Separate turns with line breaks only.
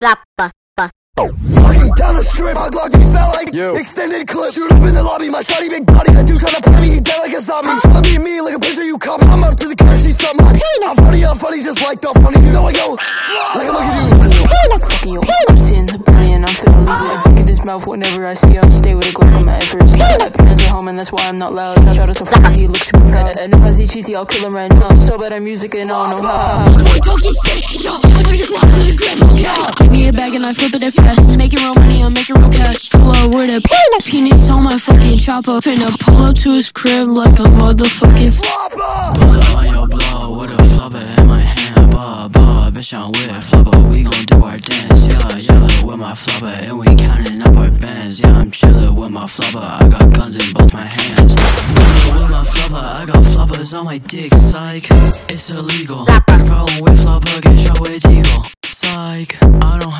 Walking down the strip, my Glock he felt like you. Extended clip, shoot up in the lobby. My shawty big body, that dude tryna play me. He dead like a zombie. Tryna be me, like a picture you come. I'm up to the car, see something. I'm funny, just like the funny. You know I go like a monkey.
Fucking you, I'm seeing the body and I'm feeling leaving. I think in his mouth whenever I see him. Stay with a Glock on my efforts. My parents are home and that's why I'm not loud. Shout out to fucking, he looks super proud. And if I see cheesy, I'll kill him right now. So bad at music and I don't know how.
Boy talking shit, yo, I throw your Glock to the grip, yeah. Give me a bag and I flip it at fast. Making real money, I'm making real cash. Pull up with a peanuts on my fucking chopper. Finna pull up to his crib like a motherfucking flopper.
Pull up on your blow with a flopper in my hand. Bitch, I'm with a flopper. We gon' do our dance. Yeah, with my flopper. And we counting up our bands. Yeah, I'm chillin' with my flopper. I got guns in both my hands. With my flopper, I got floppers on my dick. Psych, it's illegal. Problem with flopper, get shot with eagle. Psych, I don't